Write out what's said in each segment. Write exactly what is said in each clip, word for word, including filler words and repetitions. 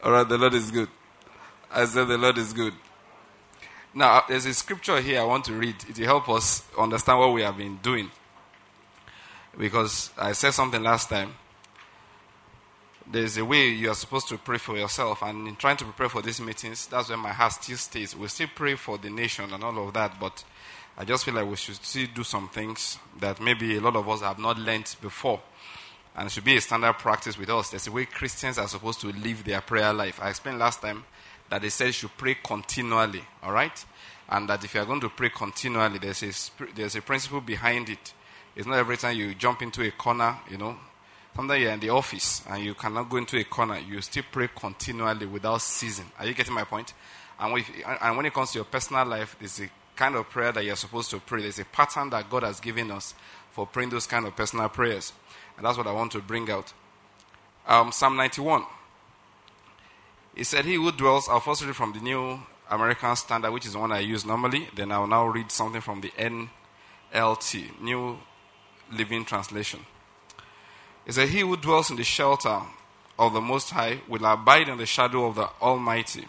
All right, the Lord is good. I said the Lord is good. Now, there's a scripture here I want to read. It will help us understand what we have been doing. Because I said something last time. There's a way you are supposed to pray for yourself. And in trying to prepare for these meetings, that's where my heart still stays. We still pray for the nation and all of that. But I just feel like we should still do some things that maybe a lot of us have not learned before. And it should be a standard practice with us. There's a way Christians are supposed to live their prayer life. I explained last time that they said you should pray continually, all right? And that if you are going to pray continually, there's a, there's a principle behind it. It's not every time you jump into a corner, you know. Sometimes you're in the office and you cannot go into a corner. You still pray continually without ceasing. Are you getting my point? And when, and when it comes to your personal life, there's a kind of prayer that you're supposed to pray. There's a pattern that God has given us for praying those kind of personal prayers. And that's what I want to bring out. Um, Psalm ninety-one. He said, he who dwells, I'll first read from the New American Standard, which is the one I use normally. Then I'll now read something from the N L T, New Living Translation. He said, he who dwells in the shelter of the Most High will abide in the shadow of the Almighty.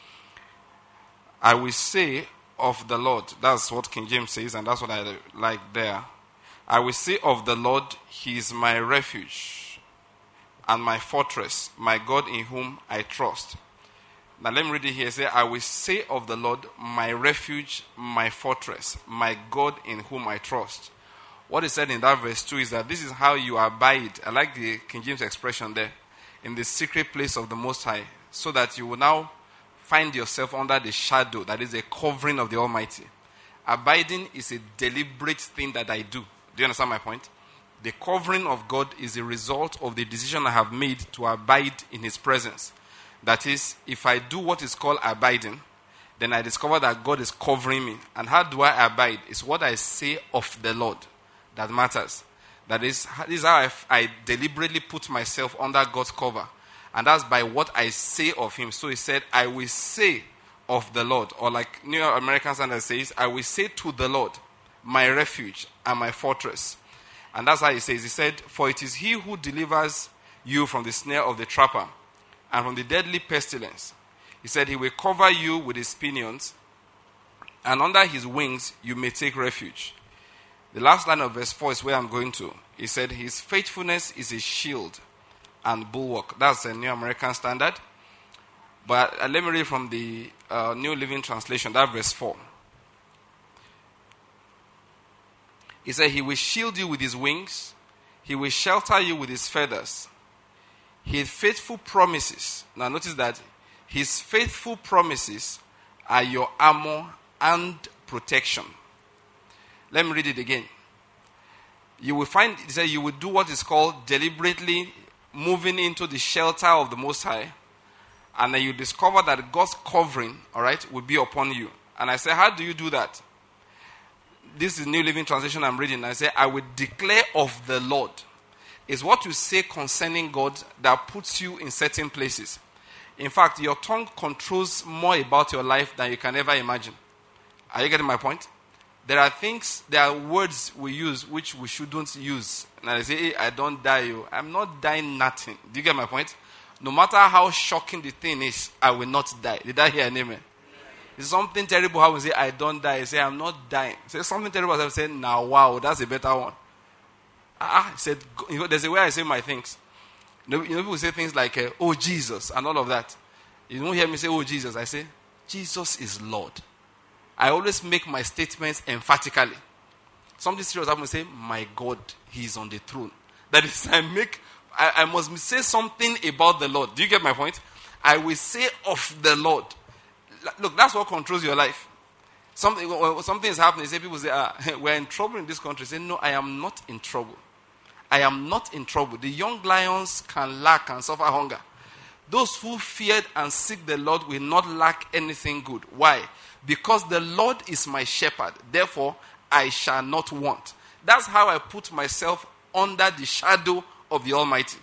I will say of the Lord, that's what King James says, and that's what I like there. I will say of the Lord, he is my refuge and my fortress, my God in whom I trust. Now let me read it here. Say, I will say of the Lord, my refuge, my fortress, my God in whom I trust. What is said in that verse two is that this is how you abide. I like the King James expression there. In the secret place of the Most High. So that you will now find yourself under the shadow. That is a covering of the Almighty. Abiding is a deliberate thing that I do. Do you understand my point? The covering of God is a result of the decision I have made to abide in His presence. That is, if I do what is called abiding, then I discover that God is covering me. And how do I abide? It's what I say of the Lord that matters. That is, this is how I, I deliberately put myself under God's cover. And that's by what I say of Him. So He said, I will say of the Lord. Or like New American Standard says, I will say to the Lord, my refuge and my fortress. And that's how He says. He said, for it is He who delivers you from the snare of the trapper and from the deadly pestilence. He said, He will cover you with His pinions, and under His wings you may take refuge. The last line of verse four is where I'm going to. He said, His faithfulness is a shield and bulwark. That's the New American Standard. But uh, let me read from the uh, New Living Translation, that verse four. He said, He will shield you with His wings. He will shelter you with His feathers. His faithful promises. Now notice that His faithful promises are your armor and protection. Let me read it again. You will find, he said, you will do what is called deliberately moving into the shelter of the Most High. And then you discover that God's covering, all right, will be upon you. And I say, how do you do that? This is New Living Translation I'm reading. I say, I will declare of the Lord. It's what you say concerning God that puts you in certain places. In fact, your tongue controls more about your life than you can ever imagine. Are you getting my point? There are things, there are words we use which we shouldn't use. And I say, hey, I don't die. You. I'm not dying nothing. Do you get my point? No matter how shocking the thing is, I will not die. Did I hear an amen? It's something terrible how we say, I don't die. I say, I'm not dying. Say something terrible, I say, now wow, that's a better one. Ah, I said, you know, there's a way I say my things. You know, you know people say things like, uh, oh, Jesus, and all of that. You don't hear me say, oh, Jesus. I say, Jesus is Lord. I always make my statements emphatically. Something serious happens, say, my God, He is on the throne. That is, I make, I, I must say something about the Lord. Do you get my point? I will say of the Lord. Look, that's what controls your life. Something, when something is happening, say, people say, ah, we're in trouble in this country. Say, no, I am not in trouble. I am not in trouble. The young lions can lack and suffer hunger. Those who feared and seek the Lord will not lack anything good. Why? Because the Lord is my shepherd. Therefore, I shall not want. That's how I put myself under the shadow of the Almighty.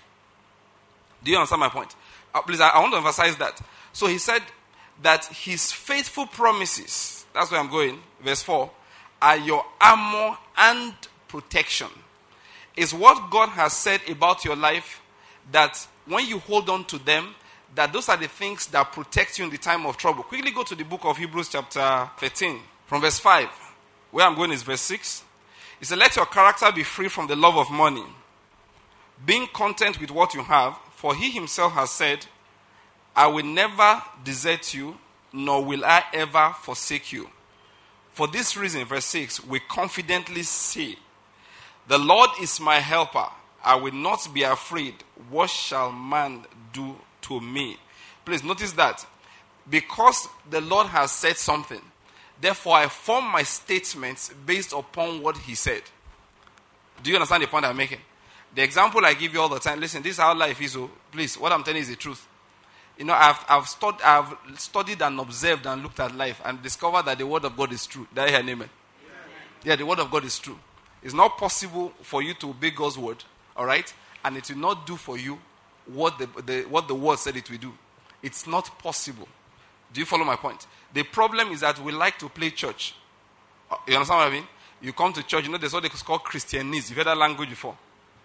Do you understand my point? Uh, please, I, I want to emphasize that. So he said that His faithful promises, that's where I'm going, verse four, are your armor and protection. Is what God has said about your life, that when you hold on to them, that those are the things that protect you in the time of trouble. Quickly go to the book of Hebrews chapter thirteen, from verse five. Where I'm going is verse six. It says, let your character be free from the love of money, being content with what you have, for he himself has said, I will never desert you, nor will I ever forsake you. For this reason, verse six, we confidently say, the Lord is my helper. I will not be afraid. What shall man do to me? Please notice that. Because the Lord has said something, therefore I form my statements based upon what he said. Do you understand the point I'm making? The example I give you all the time, listen, this is how life is. So please, what I'm telling you is the truth. You know, I've I've, stud, I've studied and observed and looked at life and discovered that the word of God is true. Did I hear an amen? Yeah. yeah, the word of God is true. It's not possible for you to obey God's word, all right? And it will not do for you what the, the what the word said it will do. It's not possible. Do you follow my point? The problem is that we like to play church. You understand what I mean? You come to church, you know, there's what they call Christianese. You've heard that language before.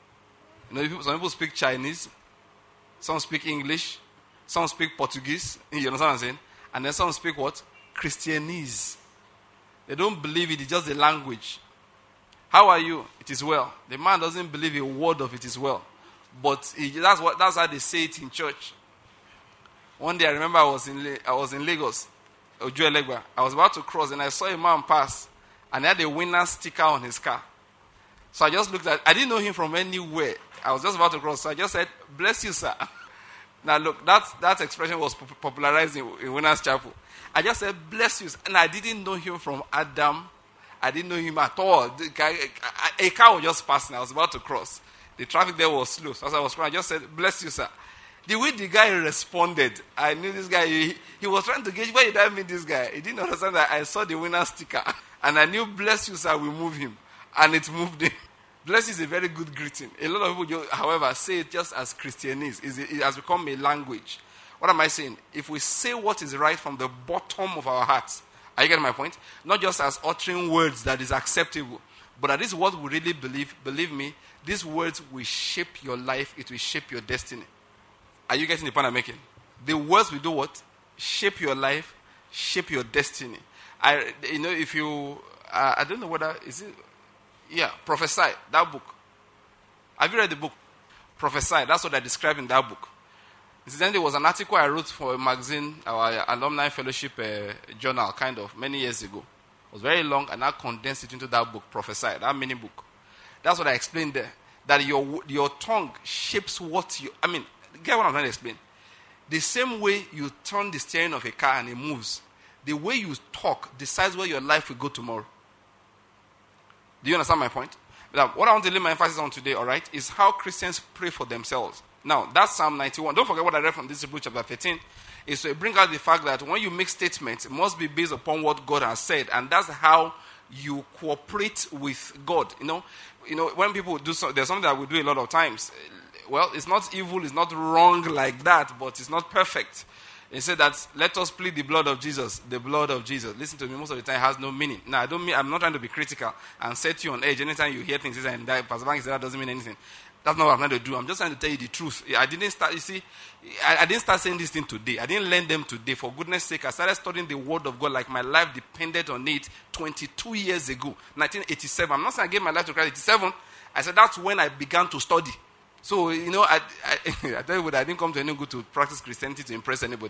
You know, some people speak Chinese, some speak English, some speak Portuguese. You understand what I'm saying? And then some speak what? Christianese. They don't believe it, it's just the language. How are you? It is well. The man doesn't believe a word of it is well. But he, that's what that's how they say it in church. One day I remember I was in I was in Lagos, Ojuelegba. I was about to cross and I saw a man pass and he had a winner sticker on his car. So I just looked at I didn't know him from anywhere. I was just about to cross, so I just said, bless you, sir. Now look, that, that expression was popularized in, in Winners Chapel. I just said, bless you, sir. And I didn't know him from Adam. I didn't know him at all. The guy, a car was just passing. I was about to cross. The traffic there was slow. So as I was crossing, I just said, bless you, sir. The way the guy responded, I knew this guy. He, he was trying to gauge, where did I meet this guy? He didn't understand that I saw the winner sticker. And I knew, bless you, sir, will move him. And it moved him. Bless is a very good greeting. A lot of people, however, say it just as Christianese. It has become a language. What am I saying? If we say what is right from the bottom of our hearts, are you getting my point? Not just as uttering words that is acceptable, but that is what we really believe. Believe me, these words will shape your life. It will shape your destiny. Are you getting the point I'm making? The words will do what? Shape your life, shape your destiny. I, you know, if you, uh, I don't know whether, is it, yeah, Prophesy, that book. Have you read the book? Prophesy, that's what I described in that book. Then there was an article I wrote for a magazine, our alumni fellowship uh, journal, kind of, many years ago. It was very long, and I condensed it into that book, Prophesy, that mini book. That's what I explained there. That your your tongue shapes what you, I mean, get what I'm trying to explain. The same way you turn the steering of a car and it moves, the way you talk decides where your life will go tomorrow. Do you understand my point? Now, what I want to lay my emphasis on today, all right, is how Christians pray for themselves. Now, that's Psalm ninety-one. Don't forget what I read from this book, chapter thirteen, is to bring out the fact that when you make statements, it must be based upon what God has said, and that's how you cooperate with God. You know, you know, when people do so, there's something that we do a lot of times. Well, it's not evil, it's not wrong like that, but it's not perfect. He said that, let us plead the blood of Jesus, the blood of Jesus. Listen to me, most of the time it has no meaning. Now, I don't mean, I'm not trying to be critical and set you on edge. Anytime you hear things and that, Pastor Bank said that doesn't mean anything. That's not what I'm trying to do. I'm just trying to tell you the truth. I didn't start, you see, I, I didn't start saying this thing today. I didn't learn them today. For goodness sake, I started studying the Word of God like my life depended on it twenty-two years ago, nineteen eighty-seven. I'm not saying I gave my life to Christ eighty-seven. I said that's when I began to study. So, you know, I, I, I tell you what, I didn't come to any good to practice Christianity to impress anybody.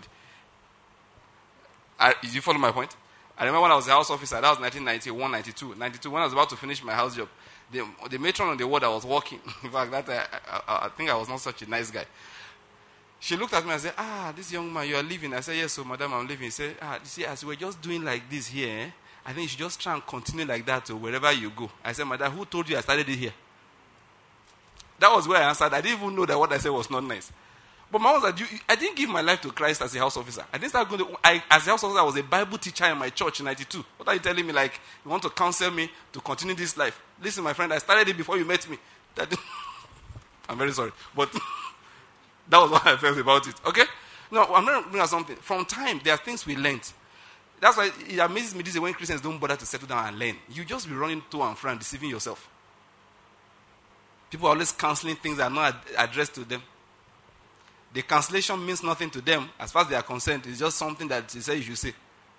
I, did you follow my point? I remember when I was a house officer, that was nineteen ninety-one, ninety-two. ninety-two, when I was about to finish my house job, the, the matron on the ward I was working, in fact, that I, I, I think I was not such a nice guy. She looked at me and said, ah, this young man, you are leaving. I said, yes, so madam, I'm leaving. She said, ah, you see, as we're just doing like this here, eh, I think you should just try and continue like that to wherever you go. I said, madam, who told you I started it here? That was where I answered. I didn't even know that what I said was not nice. But my was like, you, I didn't give my life to Christ as a house officer. I didn't start going to, I, as a house officer, I was a Bible teacher in my church in ninety-two. What are you telling me? Like, you want to counsel me to continue this life? Listen, my friend, I started it before you met me. That, I'm very sorry. But that was what I felt about it. Okay? No, I'm not bringing out something. From time, there are things we learned. That's why it amazes me this is when Christians don't bother to settle down and learn. You just be running to and fro and deceiving yourself. People are always counseling things that are not ad- addressed to them. The cancellation means nothing to them. As far as they are concerned, it's just something that he said you should say.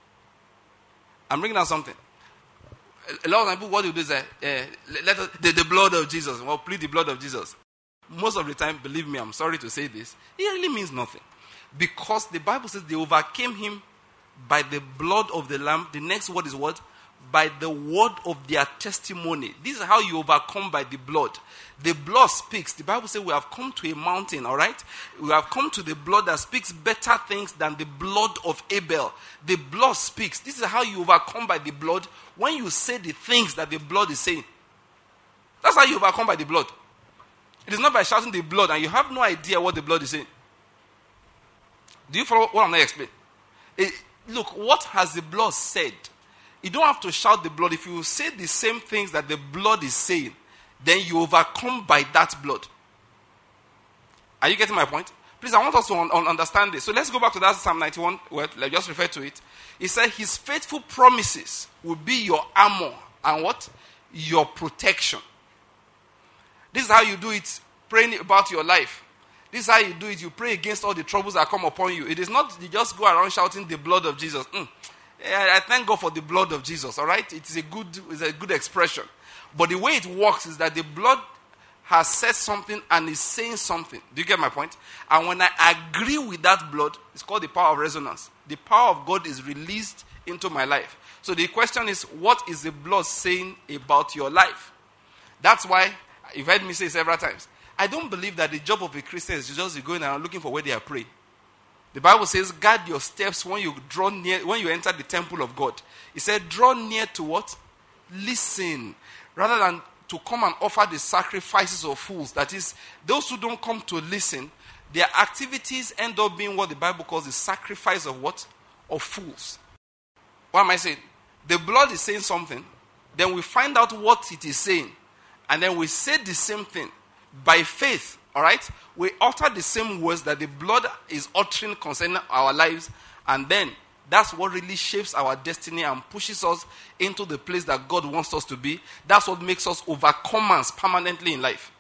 I'm bringing out something. A lot of people, what you do is that, uh, let us, the, the blood of Jesus, well, plead the blood of Jesus. Most of the time, believe me, I'm sorry to say this, it really means nothing. Because the Bible says they overcame him by the blood of the Lamb. The next word is what? By the word of their testimony. This is how you overcome by the blood. The blood speaks. The Bible says we have come to a mountain, all right? We have come to the blood that speaks better things than the blood of Abel. The blood speaks. This is how you overcome by the blood when you say the things that the blood is saying. That's how you overcome by the blood. It is not by shouting the blood and you have no idea what the blood is saying. Do you follow what I'm going to explain? It, look, what has the blood said? You don't have to shout the blood. If you say the same things that the blood is saying, then you overcome by that blood. Are you getting my point? Please, I want us to un- un- understand this. So let's go back to that Psalm ninety-one. Well, let's just refer to it. It said, his faithful promises will be your armor and what? Your protection. This is how you do it, praying about your life. This is how you do it. You pray against all the troubles that come upon you. It is not you just go around shouting the blood of Jesus. Mm. I thank God for the blood of Jesus, all right? It is a good, it's a good expression. But the way it works is that the blood has said something and is saying something. Do you get my point? And when I agree with that blood, it's called the power of resonance. The power of God is released into my life. So the question is, what is the blood saying about your life? That's why, you've heard me say several times, I don't believe that the job of a Christian is just to go in and looking for where they are praying. The Bible says, guard your steps when you draw near, when you enter the temple of God. It said, draw near to what? Listen. Rather than to come and offer the sacrifices of fools. That is, those who don't come to listen, their activities end up being what the Bible calls the sacrifice of what? Of fools. What am I saying? The blood is saying something. Then we find out what it is saying. And then we say the same thing. By faith. All right? We utter the same words that the blood is uttering concerning our lives. And then that's what really shapes our destiny and pushes us into the place that God wants us to be. That's what makes us overcomers permanently in life.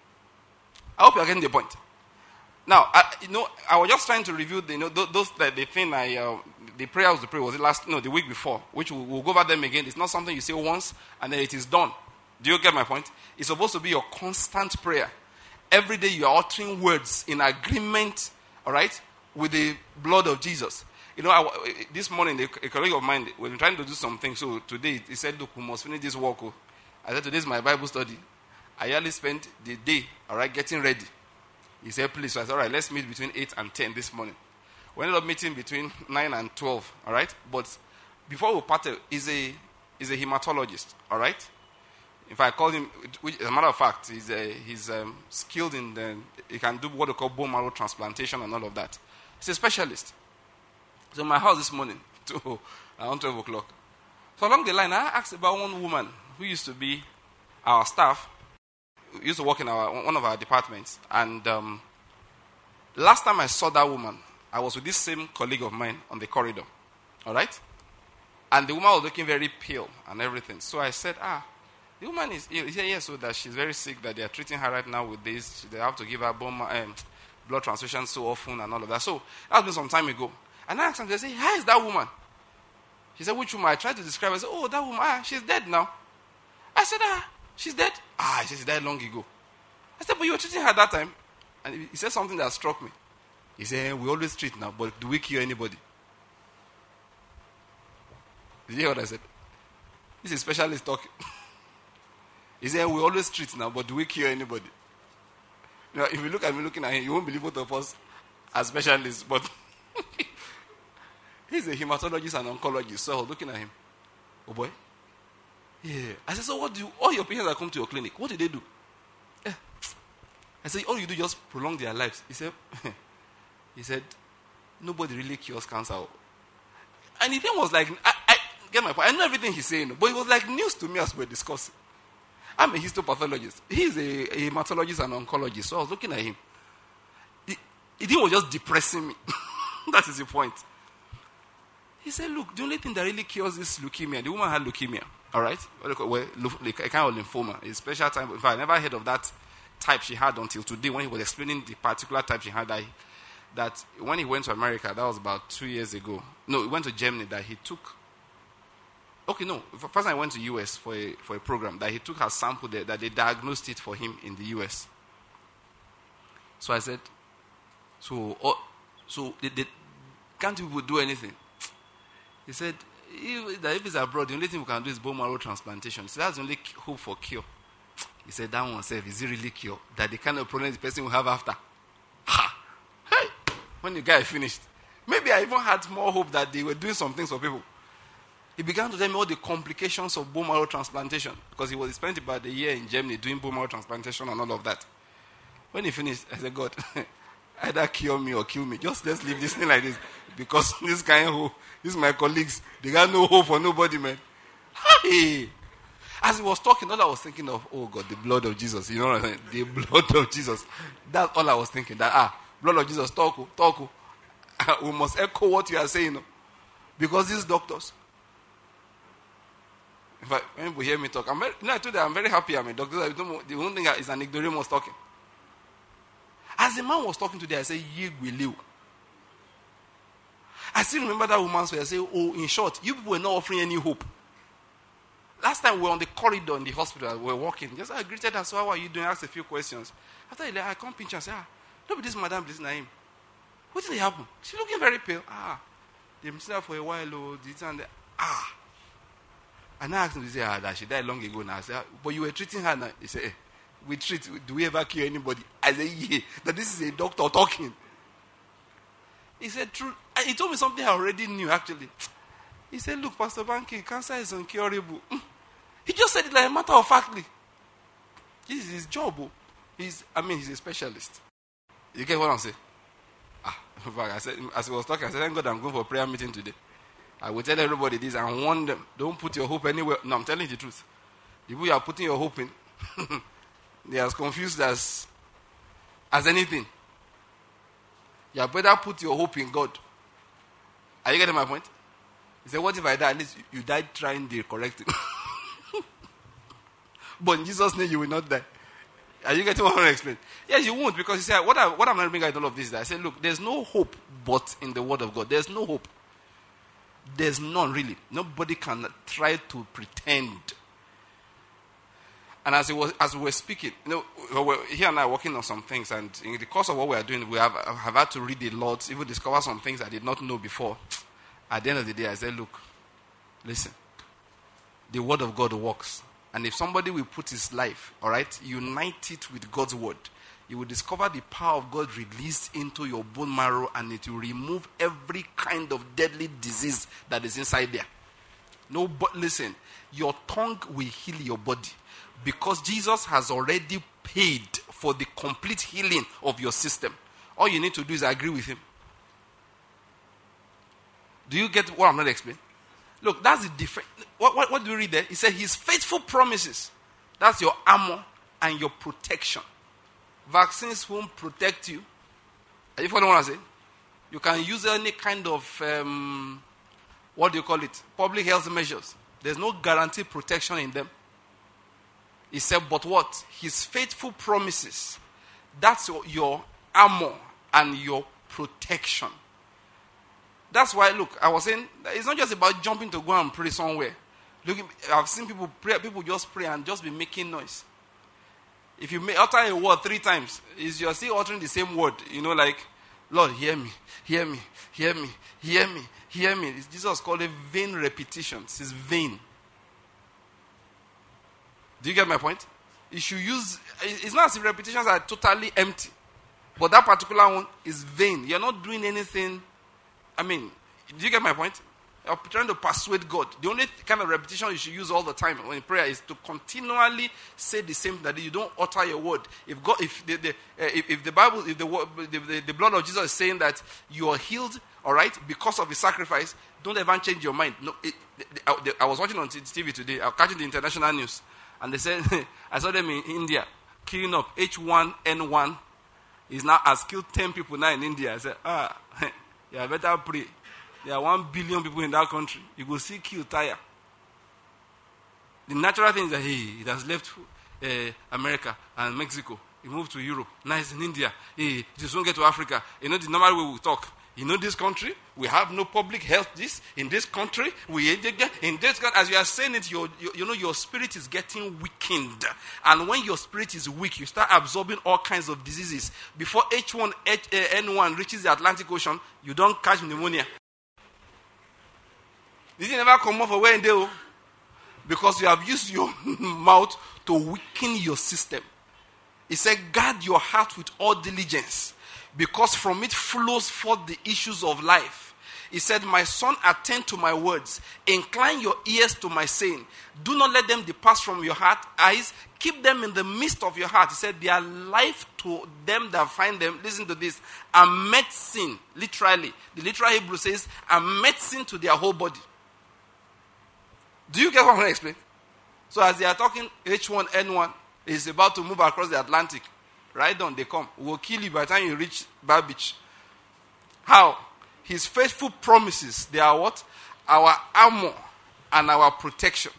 I hope you're getting the point. Now, I, you know, I was just trying to review the, you know, those, the, the thing I, uh, the prayer was the prayer was it last, no, the week before, which we'll, we'll go over them again. It's not something you say once and then it is done. Do you get my point? It's supposed to be your constant prayer. Every day you are uttering words in agreement, all right, with the blood of Jesus. You know, I, this morning, a colleague of mine, we were trying to do something. So today, he said, look, we must finish this work. Oh. I said, today is my Bible study. I usually spent the day, all right, getting ready. He said, please. So I said, all right, let's meet between eight and ten this morning. We ended up meeting between nine and twelve, all right? But before we parted, he's a, he's a hematologist, all right? If I call him, which, as a matter of fact, he's, a, he's um, skilled in the, he can do what they call bone marrow transplantation and all of that. He's a specialist. So in my house this morning, to around twelve o'clock. So along the line, I asked about one woman who used to be our staff, who used to work in our one of our departments. And um, last time I saw that woman, I was with this same colleague of mine on the corridor. All right? And the woman was looking very pale and everything. So I said, ah, the woman is ill. He said, yes, so that she's very sick, that they are treating her right now with this. They have to give her bone, um, blood transfusion so often and all of that. So that was some time ago. And I asked him, they say, how is that woman? He said, which woman? I tried to describe her. I said, oh, that woman, ah, she's dead now. I said, ah, she's dead? Ah, she died long ago. I said, but you were treating her that time? And he said something that struck me. He said, we always treat now, but do we cure anybody? Did you hear what I said? This is a specialist talking. He said, we always treat now, but do we cure anybody? You know, if you look at me looking at him, you won't believe both of us as specialists, but he's a hematologist and oncologist. So I was looking at him. Oh boy. Yeah. I said, so what do you, all your patients that come to your clinic, what do they do? Yeah. I said, all you do is just prolong their lives. He said, he said, nobody really cures cancer. And the thing was like, I, I get my point. I know everything he's saying, but it was like news to me as we were discussing. I'm a histopathologist. He's a, a hematologist and oncologist. So I was looking at him. It, it was just depressing me. That is the point. He said, look, the only thing that really cures is leukemia. The woman had leukemia. All right? Well, a kind of lymphoma. A special type. In fact, I never heard of that type she had until today when he was explaining the particular type she had. I, that when he went to America, that was about two years ago. No, he went to Germany, that he took. Okay, no. First time I went to U S for a for a program, that he took her sample there, that they diagnosed it for him in the U S. So I said, so oh, so they, they, can't people do anything? He said, if, that if it's abroad, the only thing we can do is bone marrow transplantation. So that's the only hope for cure. He said, that one self, is it really cure? That the kind of problem the person will have after. Ha! Hey! When the guy finished, maybe I even had more hope that they were doing some things for people. He began to tell me all the complications of bone marrow transplantation, because he was spent about a year in Germany doing bone marrow transplantation and all of that. When he finished, I said, God, either cure me or kill me. Just let's leave this thing like this, because this guy who, these my colleagues, they got no hope for nobody, man. Hey! As he was talking, all I was thinking of, oh God, the blood of Jesus. You know what I'm saying? The blood of Jesus. That's all I was thinking. That ah, blood of Jesus, talk, talk. We must echo what you are saying, because these doctors. In fact, when people hear me talk, I'm very, you know, I told you I'm very happy I'm a doctor. The only thing is an ignoramus talking. As the man was talking today, I said, ye will live. I still remember that woman's way. I said, oh, in short, you people were not offering any hope. Last time we were on the corridor in the hospital, we were walking. Just I greeted her, so how are you doing? I asked a few questions. After I, I come pinch and say, ah, don't be this madam, this name. What did happen? She's looking very pale. Ah, they missed her for a while, oh, this and that. Ah. And I asked him to say, ah, that she died long ago now. I said, ah, but you were treating her now. He said, hey, we treat, do we ever cure anybody? I said, yeah, that this is a doctor talking. He said, true. And he told me something I already knew, actually. He said, look, Pastor Banky, cancer is incurable. He just said it like a matter of factly. This is his job. He's, I mean, he's a specialist. You get what I'm saying? Ah, in fact, I said, as he was talking, I said, thank God I'm going for a prayer meeting today. I will tell everybody this and warn them. Don't put your hope anywhere. No, I'm telling you the truth. The people you are putting your hope in, they are as confused as, as anything. You better put your hope in God. Are you getting my point? He said, what if I die? At least you died trying the correct thing. But in Jesus' name, you will not die. Are you getting what I'm going to explain? Yes, you won't, because he said, what, I, what I'm going to bring out all of this is that I said, look, there's no hope but in the word of God. There's no hope. There's none, really. Nobody can try to pretend. And as, it was, as we were speaking, you know, we're here and I working on some things, and in the course of what we are doing, we have, have had to read a lot, even discover some things I did not know before. At the end of the day, I said, look, listen, the word of God works. And if somebody will put his life, all right, unite it with God's word, you will discover the power of God released into your bone marrow, and it will remove every kind of deadly disease that is inside there. No, but listen, your tongue will heal your body, because Jesus has already paid for the complete healing of your system. All you need to do is agree with him. Do you get what I'm not explaining? Look, that's the difference. What, what, what do you read there? He said his faithful promises. That's your armor and your protection. Vaccines won't protect you. Are you following what I'm saying? You can use any kind of, um, what do you call it? Public health measures. There's no guaranteed protection in them. He said, but what? His faithful promises. That's your, your armor and your protection. That's why, look, I was saying, it's not just about jumping to go and pray somewhere. Look, I've seen people pray, people just pray and just be making noise. If you may utter a word three times, is you're still uttering the same word. You know, like, Lord, hear me, hear me, hear me, hear me, hear me. It's Jesus called it vain repetitions. It's vain. Do you get my point? You should use, it's not as if repetitions are totally empty. But that particular one is vain. You're not doing anything. I mean, do you get my point? You're trying to persuade God. The only kind of repetition you should use all the time when in prayer is to continually say the same, that you don't utter your word. If God, if the, the uh, if, if the Bible, if the, the, the the blood of Jesus is saying that you are healed, all right, because of the sacrifice, don't ever change your mind. No, it, I, I was watching on T V today. I was catching the international news, and they said I saw them in India killing up H one N one. Is now has killed ten people now in India. I said, ah. Yeah, better pray. There are one billion people in that country. You go see kill tire. The natural thing is that hey, it has left uh, America and Mexico. He moved to Europe. Now he's in India. He just won't get to Africa. You know the normal way we talk. You know this country, we have no public health. This in this country, we in this country. As you are saying it, your, your, you know your spirit is getting weakened, and when your spirit is weak, you start absorbing all kinds of diseases. Before H one N one reaches the Atlantic Ocean, you don't catch pneumonia. This never come off away in there because you have used your mouth to weaken your system. He said, guard your heart with all diligence, because from it flows forth the issues of life. He said, my son, attend to my words. Incline your ears to my saying. Do not let them depart from your heart, eyes. Keep them in the midst of your heart. He said, they are life to them that find them. Listen to this. A medicine, literally. The literal Hebrew says, a medicine to their whole body. Do you get what I'm going to explain? So as they are talking, H one N one is about to move across the Atlantic. Right on, they come. We'll kill you by the time you reach Bar Beach. How? His faithful promises, they are what? Our armor and our protection.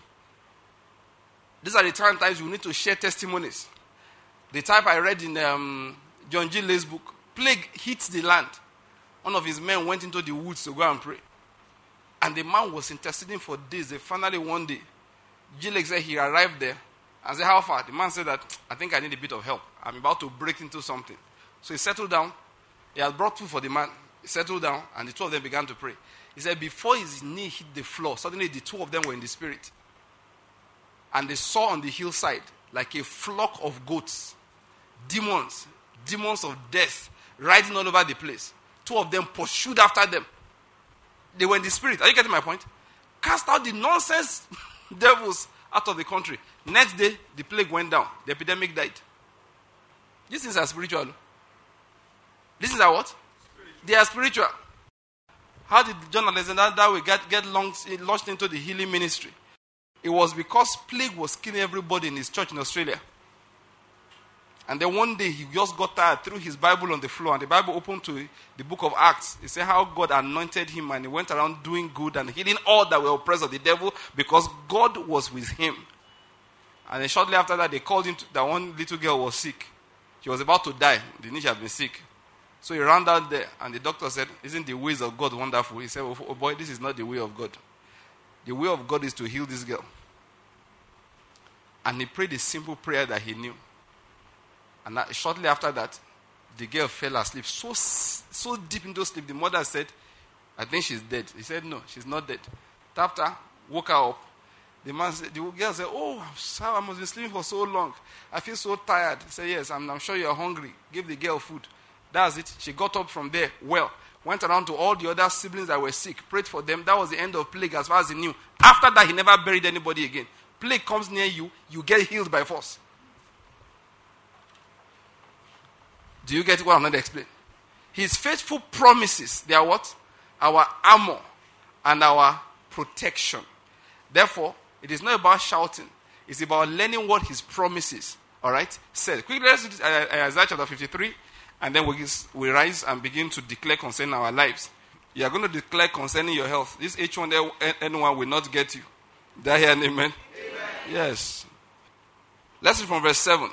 These are the times we need to share testimonies. The type I read in um, John G. Lake's book, plague hits the land. One of his men went into the woods to go and pray. And the man was interceding for days. They finally one day, G. Lake said he arrived there and said, how far? The man said that, I think I need a bit of help. I'm about to break into something. So he settled down. He had brought food for the man. He settled down, and the two of them began to pray. He said, before his knee hit the floor, suddenly the two of them were in the spirit. And they saw on the hillside, like a flock of goats, demons, demons of death, riding all over the place. Two of them pursued after them. They were in the spirit. Are you getting my point? Cast out the nonsense devils out of the country. Next day, the plague went down. The epidemic died. These things are spiritual. These things are what? Spiritual. They are spiritual. How did John Alexander that way get, get launched into the healing ministry? It was because plague was killing everybody in his church in Australia. And then one day he just got tired, threw his Bible on the floor, and the Bible opened to the book of Acts. It said how God anointed him, and he went around doing good and healing all that were oppressed of the devil because God was with him. And then shortly after that, they called him to, that one little girl was sick. She was about to die. The niece had been sick. So he ran out there, and the doctor said, isn't the ways of God wonderful? He said, oh boy, this is not the way of God. The way of God is to heal this girl. And he prayed a simple prayer that he knew. And that, shortly after that, the girl fell asleep. So, so deep into sleep, the mother said, I think she's dead. He said, no, she's not dead. Tapped her, woke her up. The man said, the girl said, oh, sir, I must have been sleeping for so long. I feel so tired. He said, yes, I'm, I'm sure you're hungry. Give the girl food. That's it. She got up from there. Well, went around to all the other siblings that were sick, prayed for them. That was the end of plague as far as he knew. After that, he never buried anybody again. Plague comes near you, you get healed by force. Do you get what I'm going to explain? His faithful promises, they are what? Our armor and our protection. Therefore, it is not about shouting. It's about learning what his promises, all right, said. Quickly, let's do Isaiah chapter fifty-three, and then we, we rise and begin to declare concerning our lives. You are going to declare concerning your health. This H one N one will not get you. Did I hear an amen? Amen? Yes. Let's read from verse seven.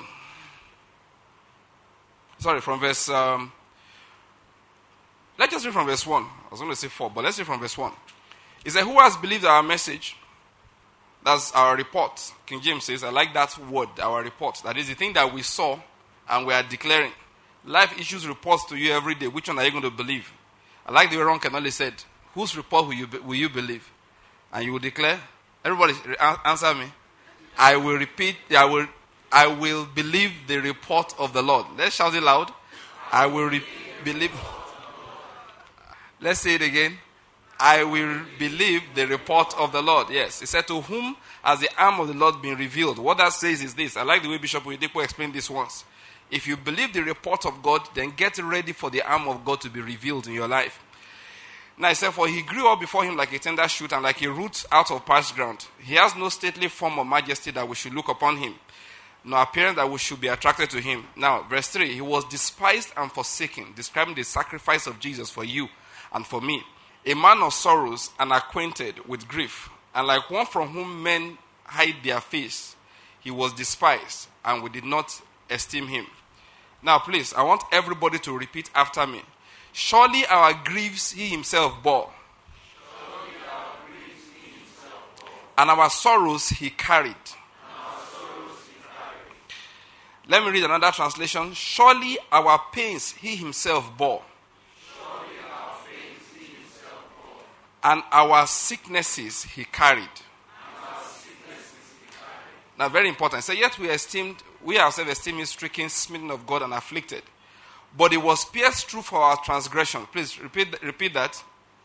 Sorry, from verse... Um, let's just read from verse one. I was going to say four, but let's read from verse one. It says, who has believed our message? That's our report. King James says, I like that word, our report. That is the thing that we saw and we are declaring. Life issues reports to you every day. Which one are you going to believe? I like the way Ron Canoli said, whose report will you, will you believe? And you will declare? Everybody answer me. I will repeat, I will I will believe the report of the Lord. Let's shout it loud. I will re- believe. Let's say it again. I will believe the report of the Lord. Yes. He said, to whom has the arm of the Lord been revealed? What that says is this. I like the way Bishop Oyedepo explained this once. If you believe the report of God, then get ready for the arm of God to be revealed in your life. Now he said, for he grew up before him like a tender shoot and like a root out of parched ground. He has no stately form of majesty that we should look upon him, nor appearance that we should be attracted to him. Now, verse three, he was despised and forsaken, describing the sacrifice of Jesus for you and for me. A man of sorrows and acquainted with grief, and like one from whom men hide their face, he was despised, and we did not esteem him. Now, please, I want everybody to repeat after me. Surely our griefs he himself bore. Surely our griefs he himself bore. And our sorrows he carried. And our sorrows he carried. Let me read another translation. Surely our pains he himself bore. Surely our pains he himself bore. And our sicknesses he carried. And our sicknesses he carried. Now, very important. So, yet we esteemed, we ourselves esteem him stricken, smitten of God, and afflicted. But it was pierced through for our transgression. Please repeat, repeat that.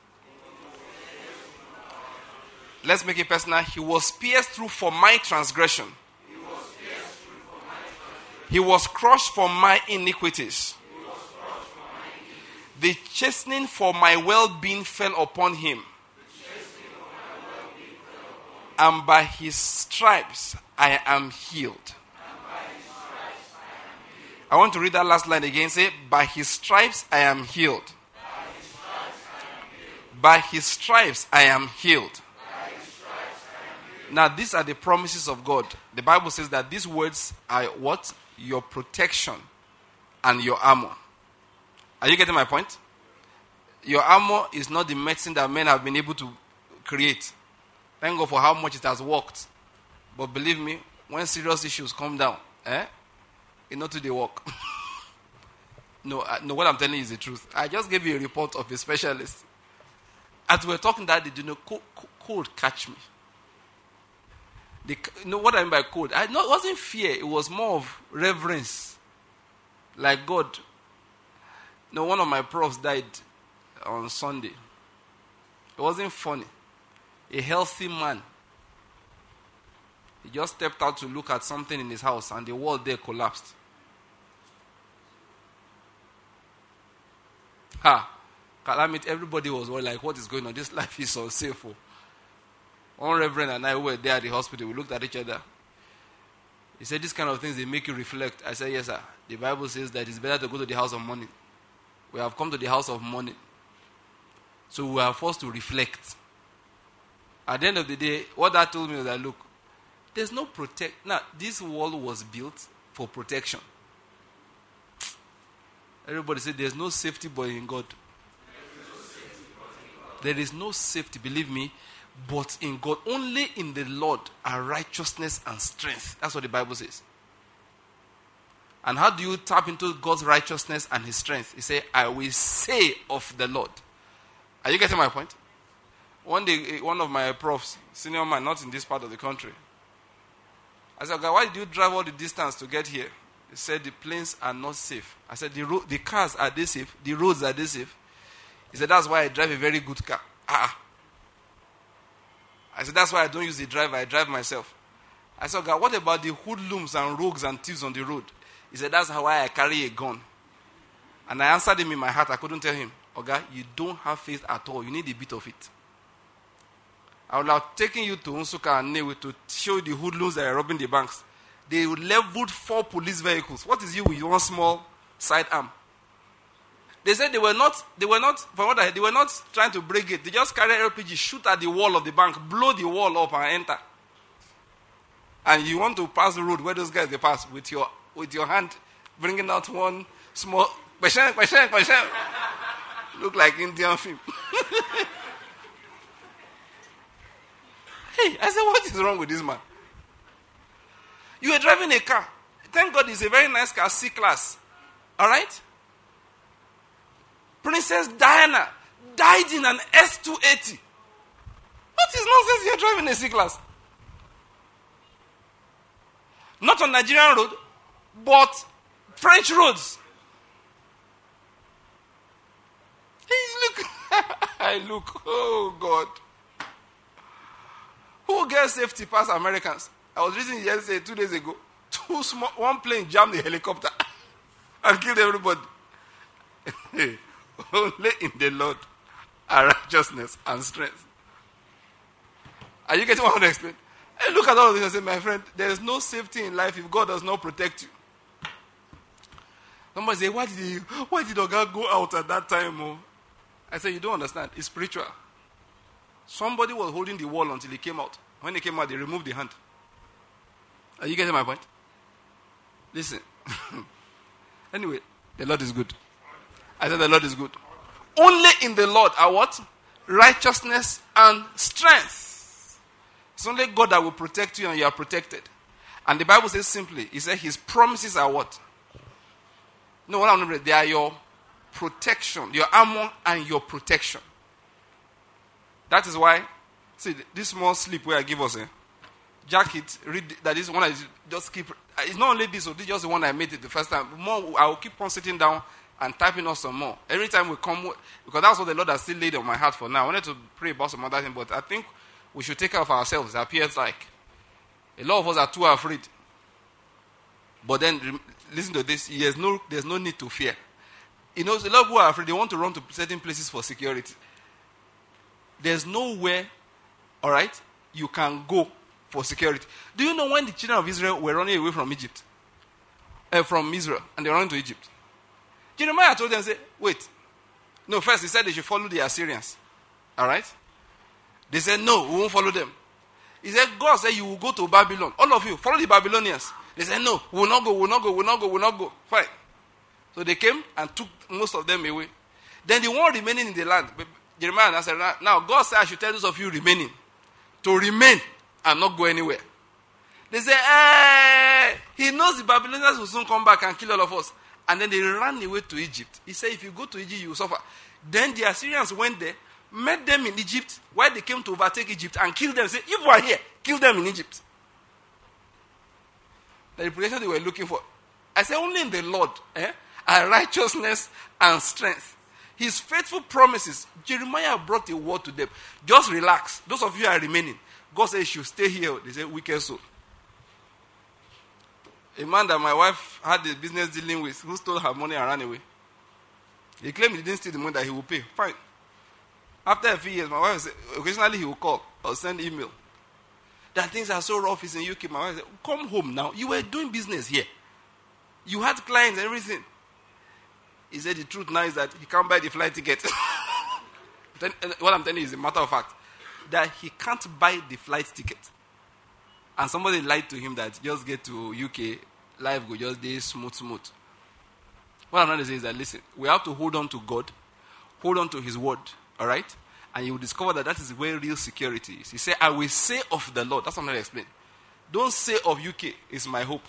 Let's make it personal. He was pierced through for my transgression. He was pierced through for my transgression. He was crushed for my iniquities. He was crushed for my iniquities. The chastening for my well-being fell upon him. The chastening for my well-being fell upon him. And by his stripes I am healed. I want to read that last line again. Say, by his stripes I am healed. By his stripes I am healed. Now, these are the promises of God. The Bible says that these words are what? Your protection and your armor. Are you getting my point? Your armor is not the medicine that men have been able to create. Thank God for how much it has worked. But believe me, when serious issues come down, eh? It's not to the work. no, uh, no, what I'm telling you is the truth. I just gave you a report of a specialist. As we were talking that, did you know, cold, cold catch me. The, you know what I mean by cold? I, no, it wasn't fear. It was more of reverence. Like God. You know, one of my profs died on Sunday. It wasn't funny. A healthy man. He just stepped out to look at something in his house and the wall there collapsed. Ha! Calamity. Everybody was like, what is going on? This life is unsafe. One reverend and I were there at the hospital. We looked at each other. He said, these kind of things, they make you reflect. I said, yes, sir. The Bible says that it's better to go to the house of mourning. We have come to the house of mourning. So we are forced to reflect. At the end of the day, what that told me was that, look, there's no protect. Now, this wall was built for protection. Everybody said there's no safety but in God. There is no safety, believe me, but in God. Only in the Lord are righteousness and strength. That's what the Bible says. And how do you tap into God's righteousness and his strength? He said, I will say of the Lord. Are you getting my point? One day, one of my profs, senior man, not in this part of the country, I said, okay, why did you drive all the distance to get here? He said, the planes are not safe. I said, the, ro- the cars are they safe? The roads are they safe? He said, that's why I drive a very good car. Ah. I said, that's why I don't use the driver, I drive myself. I said, God, what about the hoodlums and rogues and thieves on the road? He said, that's why I carry a gun. And I answered him in my heart. I couldn't tell him, okay, you don't have faith at all. You need a bit of it. I would have taken you to Unsuka and Newe to show you the hoodlums that are robbing the banks. They leveled four police vehicles. What is you with one small side arm? They said they were not, they were not, from what I heard, they were not trying to break it. They just carry L P G, shoot at the wall of the bank, blow the wall up and enter. And you want to pass the road where those guys they pass with your with your hand, bringing out one small, question, question, question. Look like Indian film. Hey, I said, what is wrong with this man? You were driving a car. Thank God it's a very nice car, C class. All right? Princess Diana died in an S two eighty. What is nonsense you're driving a C class? Not on Nigerian road, but French roads. Hey, look. I look. Oh, God. Who gets safety past Americans? I was reading yesterday, two days ago. Two small, one plane jammed the helicopter and killed everybody. Only in the Lord are righteousness and strength. Are you getting what I want to explain? Hey, look at all of this and say, my friend, there is no safety in life if God does not protect you. Somebody say, why did he, why did Oga go out at that time? Oh? I said, you don't understand. It's spiritual. Somebody was holding the wall until he came out. When he came out, they removed the hand. Are you getting my point? Listen. Anyway, the Lord is good. I said the Lord is good. Only in the Lord are what? Righteousness and strength. It's only God that will protect you and you are protected. And the Bible says simply, it says his promises are what? No, what I'm not, they are your protection, your armor and your protection. That is why, see, this small sleep where I give us, eh, jack it, read that this one I just keep, it's not only this, so this is just the one I made it the first time. More, I will keep on sitting down and typing us some more. Every time we come, because that's what the Lord has still laid on my heart for now. I wanted to pray about some other thing, but I think we should take care of ourselves. It appears like a lot of us are too afraid. But then, listen to this, there's no, there's no need to fear. You know, a lot of people are afraid, they want to run to certain places for security. There's nowhere, all right, you can go for security. Do you know when the children of Israel were running away from Egypt? Uh, from Israel, and they were running to Egypt. Jeremiah told them, say, wait. No, first he said they should follow the Assyrians. All right? They said, no, we won't follow them. He said, God said you will go to Babylon. All of you, follow the Babylonians. They said, no, we will not go, we will not go, we will not go, we will not go. Fine. So they came and took most of them away. Then the one remaining in the land, Jeremiah said, now God said I should tell those of you remaining to remain and not go anywhere. They said, eh, he knows the Babylonians will soon come back and kill all of us. And then they ran away to Egypt. He said, if you go to Egypt, you will suffer. Then the Assyrians went there, met them in Egypt, while they came to overtake Egypt, and killed them. Say, if you are here, kill them in Egypt. The reputation they were looking for. I said, only in the Lord eh, are righteousness and strength. His faithful promises. Jeremiah brought a word to them. Just relax. Those of you who are remaining. God said you should stay here. They said, wicked soul. A man that my wife had a business dealing with, who stole her money and ran away. He claimed he didn't steal the money that he will pay. Fine. After a few years, my wife said, occasionally he will call or send email. That things are so rough, he's in U K. My wife said, come home now. You were doing business here. You had clients and everything. He said the truth now is that he can't buy the flight ticket. What I'm telling you is a matter of fact. That he can't buy the flight ticket. And somebody lied to him that just get to U K, life go just day smooth, smooth. What I'm trying to say is that, listen, we have to hold on to God, hold on to his word, all right? And you will discover that that is where real security is. He said, I will say of the Lord. That's what I'm going to explain. Don't say of U K, it's my hope.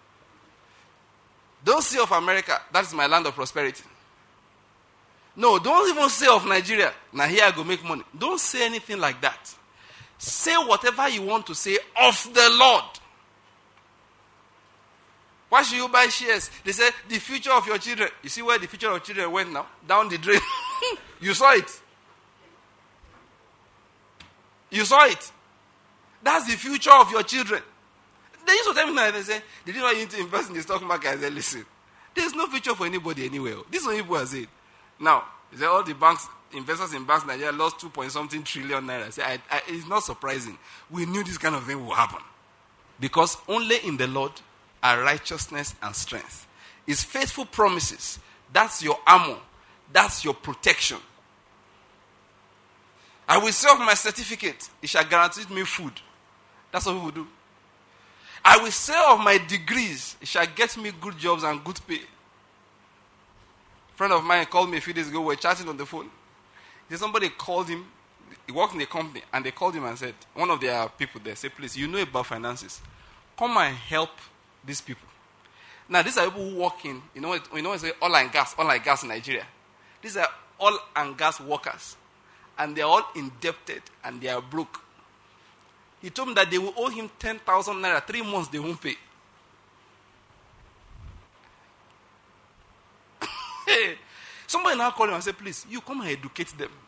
Don't say of America, that is my land of prosperity. No, don't even say of Nigeria, now here I go make money. Don't say anything like that. Say whatever you want to say of the Lord. Why should you buy shares? They said, the future of your children. You see where the future of children went now? Down the drain. You saw it. You saw it. That's the future of your children. They used to tell me that, they say, they didn't want you to invest in the stock market. I said, listen, there's no future for anybody anywhere. This is what people are saying. Now, they say all the banks, investors in banks in Nigeria lost two point something trillion naira. I say, I, I, it's not surprising. We knew this kind of thing would happen. Because only in the Lord are righteousness and strength. His faithful promises, that's your armor. That's your protection. I will say of my certificate, it shall guarantee me food. That's what we will do. I will say of my degrees, it shall get me good jobs and good pay. A friend of mine called me a few days ago, we were chatting on the phone. He said somebody called him, he worked in a company, and they called him and said, one of their people there said, please, you know about finances. Come and help these people. Now, these are people who work in, you know, you know, say oil and gas, oil and gas in Nigeria. These are oil and gas workers. And they're all indebted and they are broke. He told me that they will owe him ten thousand naira. Three months they won't pay. Somebody now called him and said, please, you come and educate them.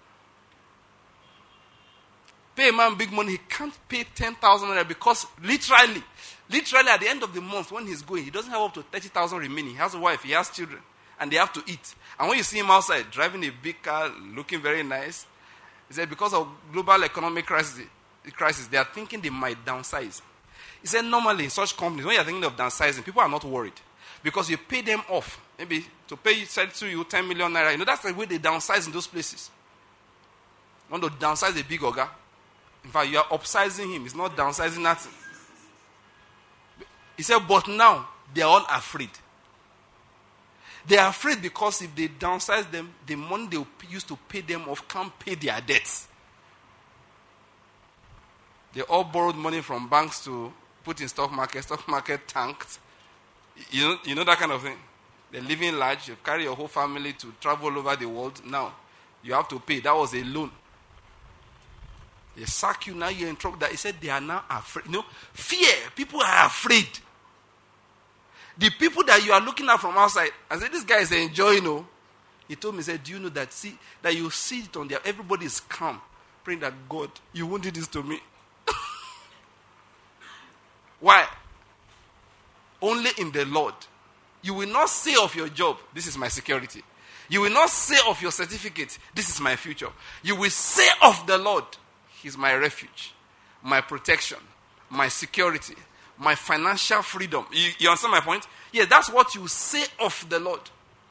Pay a man big money. He can't pay ten thousand naira because literally, literally at the end of the month when he's going, he doesn't have up to thirty thousand remaining. He has a wife, he has children, and they have to eat. And when you see him outside driving a big car, looking very nice, he said because of global economic crisis, crisis, they are thinking they might downsize. He said normally in such companies, when you're thinking of downsizing, people are not worried. Because you pay them off. Maybe to pay said to you ten million naira. You know, that's the way they downsize in those places. You want to downsize a big oga. In fact, you are upsizing him. It's not downsizing nothing. He said, but now they are all afraid. They are afraid because if they downsize them, the money they used to pay them off can't pay their debts. They all borrowed money from banks to put in stock market. Stock market tanked. You know, you know that kind of thing. They're living large. You carry your whole family to travel over the world. Now, you have to pay. That was a loan. They sack you, now you're in trouble. That he said they are now afraid. You know, fear. People are afraid. The people that you are looking at from outside, I said, this guy is enjoying, you know. He told me, he said, do you know that see that you see it on there? Everybody is calm, praying that God, you won't do this to me. Why? Only in the Lord. You will not say of your job, this is my security. You will not say of your certificate, this is my future. You will say of the Lord, He's my refuge, my protection, my security, my financial freedom. You, you understand my point? Yeah, that's what you say of the Lord.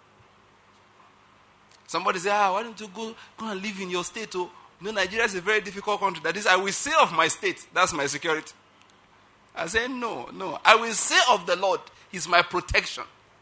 Somebody say, ah, why don't you go, go and live in your state? Oh, you know, Nigeria is a very difficult country. That is, I will say of my state, that's my security. I say, no, no. I will say of the Lord, He's my protection.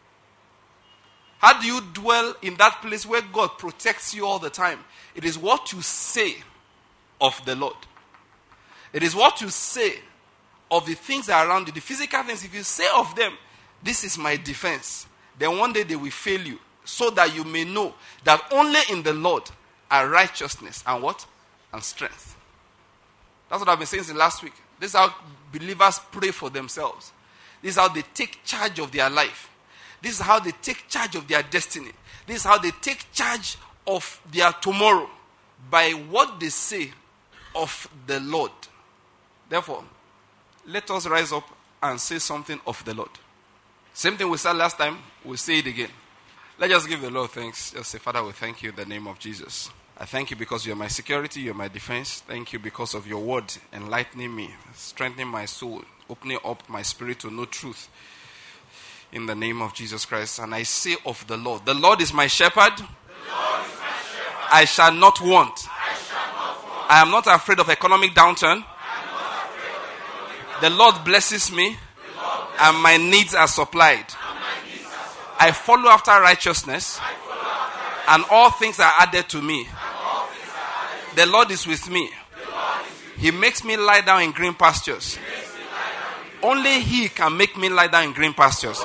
How do you dwell in that place where God protects you all the time? It is what you say of the Lord. It is what you say of the things that are around you, the physical things. If you say of them, this is my defense, then one day they will fail you, so that you may know that only in the Lord are righteousness and what? And strength. That's what I've been saying since last week. This is how believers pray for themselves. This is how they take charge of their life. This is how they take charge of their destiny. This is how they take charge of their tomorrow, by what they say of the Lord. Therefore, let us rise up and say something of the Lord. Same thing we said last time, we'll say it again. Let's just give the Lord thanks. Just say, Father, we thank you in the name of Jesus. I thank you because you're my security, you're my defense. Thank you because of your word enlightening me, strengthening my soul, opening up my spirit to know truth. In the name of Jesus Christ. And I say of the Lord, the Lord is my shepherd. The Lord is my shepherd. I shall not want. I shall not want. I am not afraid of economic downturn. I am not afraid of economic downturn. The Lord blesses me. The Lord blesses and my needs are supplied. And my needs are supplied. I follow after righteousness. I follow after righteousness. And all things are added to me. The Lord is with me. He makes me lie down in green pastures. Only He can make me lie down in green pastures.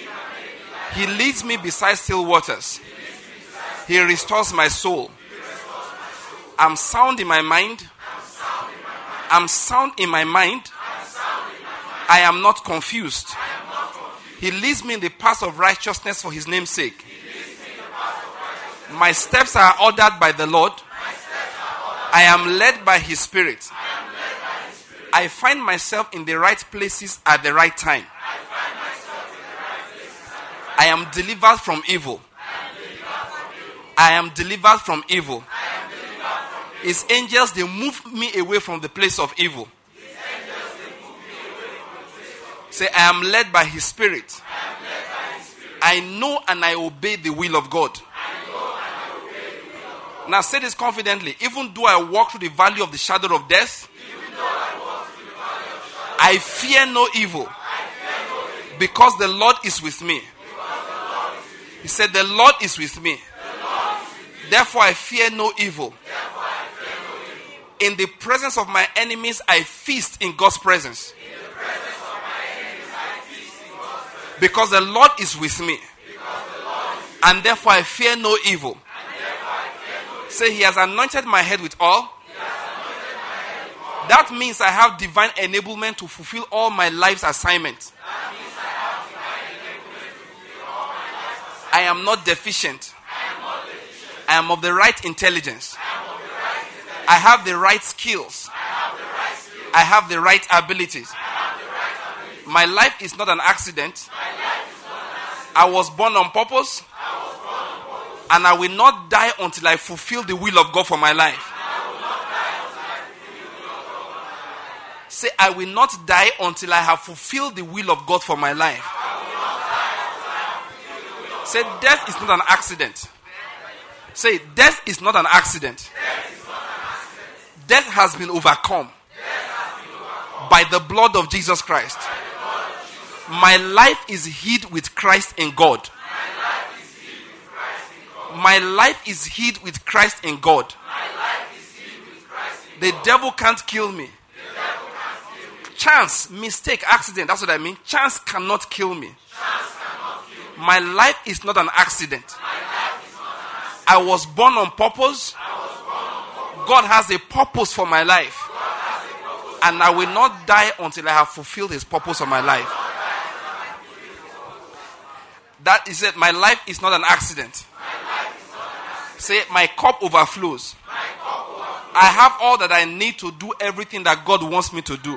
He leads me beside still waters. He restores my soul. I'm sound in my mind. I'm sound in my mind. I am not confused. He leads me in the path of righteousness for His name's sake. My steps are ordered by the Lord. I am led by His Spirit. I, led by His Spirit. I find myself in the right places at the right time. I, find myself in the right places at the right time. I am delivered from evil. I am delivered from evil. I am delivered from evil. His angels, they move me away from the place of evil. His angels, they move me away from the place of evil. Say, I am led by His Spirit. I am led by His Spirit. I know and I obey the will of God. Now say this confidently. Even though I walk through the valley of the shadow of death, I, I fear no evil, fear no evil. Because the Lord is with me. Is with he said, the Lord is with me. Is with Therefore I fear no evil. I fear no evil. In the presence of my enemies, I feast in God's presence. In the presence of my enemies, I feast in God's presence. Because the Lord is with me. Because the Lord is with and therefore I fear no evil. Say, He has anointed my head with oil. Head with oil. That means I have divine enablement to fulfill all my life's assignments. I, I am not deficient. I am, not deficient. I am of the right intelligence. I, am of the right intelligence. I have the right skills. I have the right, skills. I have the right abilities. I have the right abilities. My life is not an accident. My life is not an accident. I was born on purpose. And I will not die until I fulfill the will of God for my life. Say, I will not die until I have fulfilled the will of God for my life. Say, death is not an accident. Say, death is not an accident. Death has been overcome by the blood of Jesus Christ. My life is hid with Christ in God. My life is hid with Christ in God. The devil can't kill me. Chance, mistake, accident, that's what I mean. Chance cannot kill me. My life is not an accident. I was born on purpose. God has a purpose for my life. And I will not die until I have fulfilled his purpose for my life. That is it. My life is not an accident. Say, my cup overflows. I have all that I need to do everything that God wants me to do.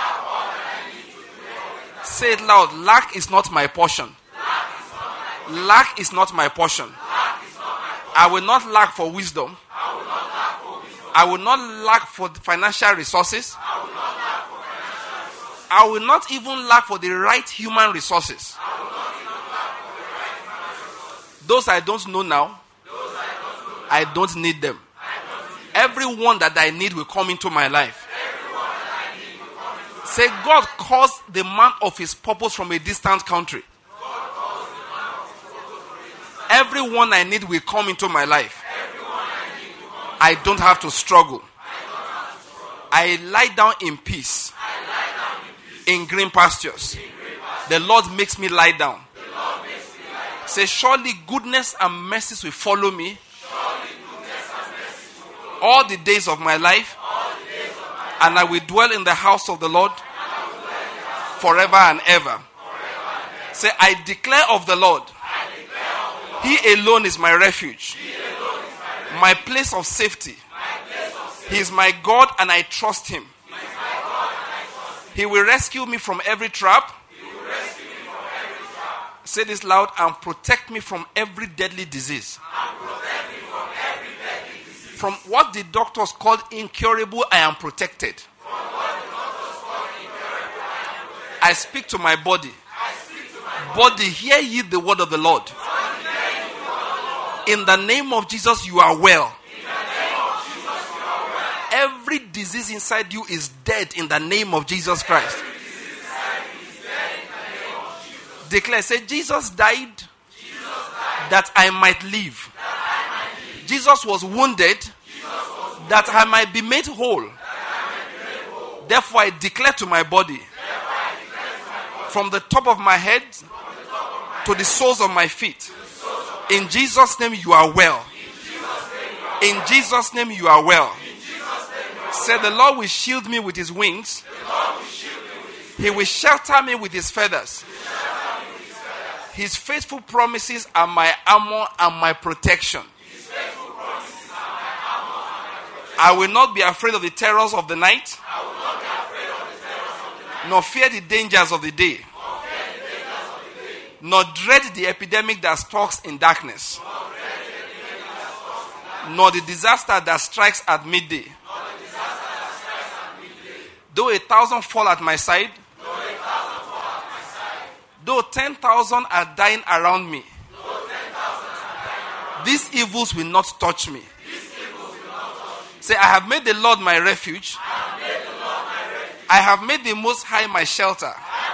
Say it loud. Lack is not my portion. Lack is not my portion. I will not lack for wisdom. I will not lack for financial resources. I will not even lack for the right human resources. Those I don't know now, I don't need them. Everyone that I need will come into my life. Say, God calls the man of his purpose from a distant country. Everyone I need will come into my life. I don't have to struggle. I lie down in peace. In green pastures. The Lord makes me lie down. Say, surely goodness and mercies will follow me all the days of my life, and I will dwell in the house of the Lord forever and ever. Say, I declare of the Lord, he alone is my refuge, my place of safety. He is my God, and I trust him. He will rescue me from every trap. Say this loud, and protect me from every deadly disease. From what the doctors called incurable, I am protected. I speak to my body. Body, hear ye the word of the Lord. In the name of Jesus, you are well. Every disease inside you is dead in the name of Jesus Christ. Declare, say, Jesus died that I might live. Jesus was wounded that I might be made whole. Therefore, I declare to my body, from the top of my head to the soles of my feet, in Jesus' name you are well. In Jesus' name you are well. Say, the Lord will shield me with his wings. He will shelter me with his feathers. His faithful promises are my armor and my protection. I will not be afraid of the terrors of the night, nor fear the dangers of the day, nor dread the epidemic that stalks in darkness, nor the disaster that strikes at midday. Though a thousand fall at my side, though ten thousand are dying around me, these evils will not touch me. Say, I have made the Lord my refuge. I have made the Most High my shelter.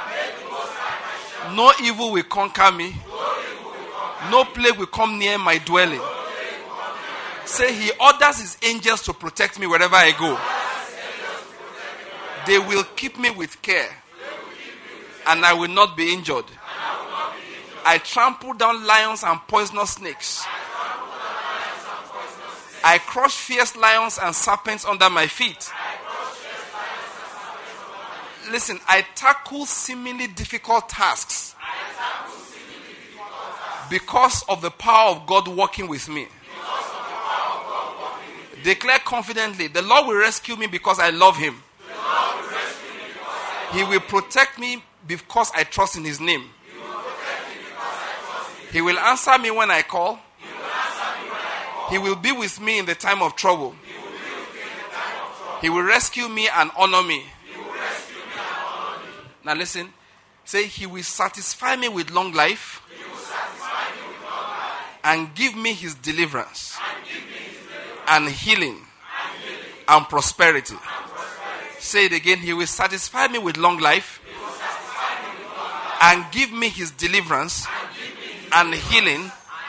No evil will conquer me. No plague will come near my dwelling. Say, he orders his angels to protect me wherever I go. They will keep me with care, and I will not be injured. I trample down lions and poisonous snakes. I crush fierce lions and serpents under my feet. Listen, I tackle seemingly difficult tasks because of the power of God working with me. Declare confidently, the Lord will rescue me because I love him. He will protect me because I trust in his name. He will answer me when I call. He will be with me in the time of trouble. He will rescue me and honor me. Now listen. Say, he will satisfy me with long life and give me his deliverance and healing and prosperity. Say it again. He will satisfy me with long life and give me his deliverance and healing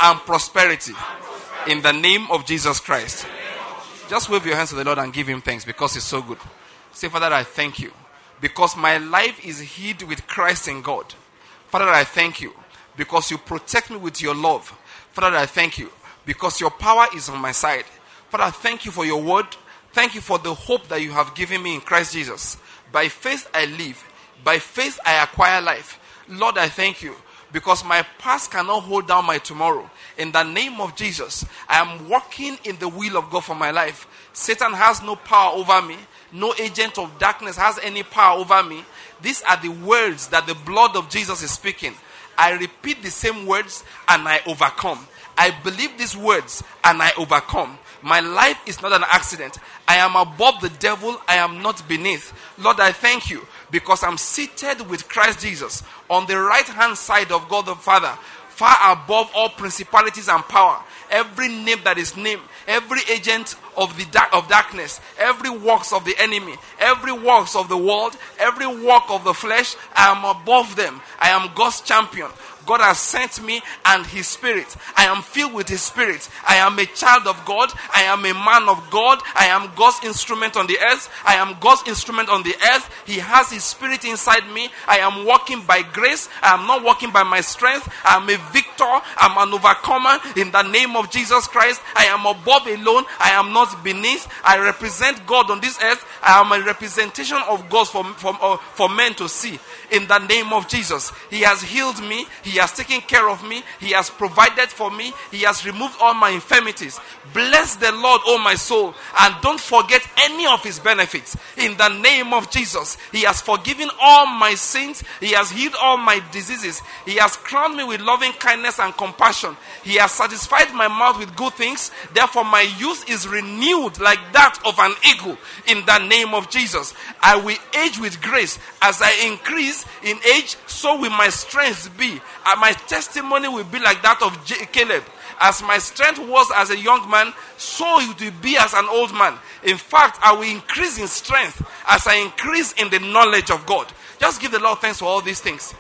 and prosperity in the name of Jesus Christ. Just wave your hands to the Lord and give him thanks because he's so good. Say, Father, I thank you because my life is hid with Christ in God. Father, I thank you because you protect me with your love. Father, I thank you because your power is on my side. Father, thank you for your word. Thank you for the hope that you have given me in Christ Jesus. By faith I live. By faith I acquire life. Lord, I thank you because my past cannot hold down my tomorrow. In the name of Jesus, I am walking in the will of God for my life. Satan has no power over me. No agent of darkness has any power over me. These are the words that the blood of Jesus is speaking. I repeat the same words and I overcome. I believe these words and I overcome. My life is not an accident. I am above the devil. I am not beneath. Lord, I thank you because I'm seated with Christ Jesus on the right hand side of God the Father, far above all principalities and power. Every name that is named, every agent of the dark, of darkness, every works of the enemy, every works of the world, every work of the flesh, I am above them. I am God's champion. God has sent me and his spirit. I am filled with his spirit. I am a child of God. I am a man of God. I am God's instrument on the earth. I am God's instrument on the earth. He has his spirit inside me. I am walking by grace. I am not walking by my strength. I am a victor. I am an overcomer in the name of Jesus Christ. I am above alone. I am not beneath. I represent God on this earth. I am a representation of God for, for, uh, for men to see. In the name of Jesus. He has healed me. He has taken care of me. He has provided for me. He has removed all my infirmities. Bless the Lord, O my soul, and don't forget any of his benefits. In the name of Jesus. He has forgiven all my sins. He has healed all my diseases. He has crowned me with loving kindness and compassion. He has satisfied my mouth with good things. Therefore my youth is renewed like that of an eagle. In the name of Jesus. I will age with grace. As I increase in age, so will my strength be. And my testimony will be like that of J- Caleb. As my strength was as a young man, so it will be as an old man. In fact, I will increase in strength as I increase in the knowledge of God. Just give the Lord thanks for all these things.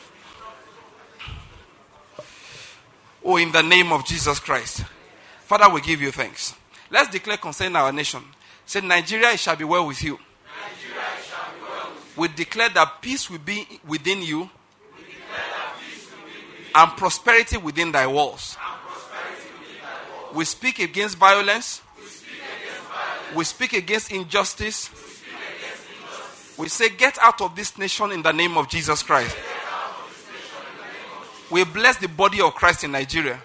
Oh, in the name of Jesus Christ. Father, we give you thanks. Let's declare concerning our nation. Say, Nigeria, it shall be well with you. Nigeria, it shall be well with you. We declare that peace will be within you. And prosperity within thy walls. We speak against violence. We speak against, violence. We speak against injustice. We, speak against injustice. We say, get out of this nation in the name of Jesus Christ. We bless the body of Christ in Nigeria.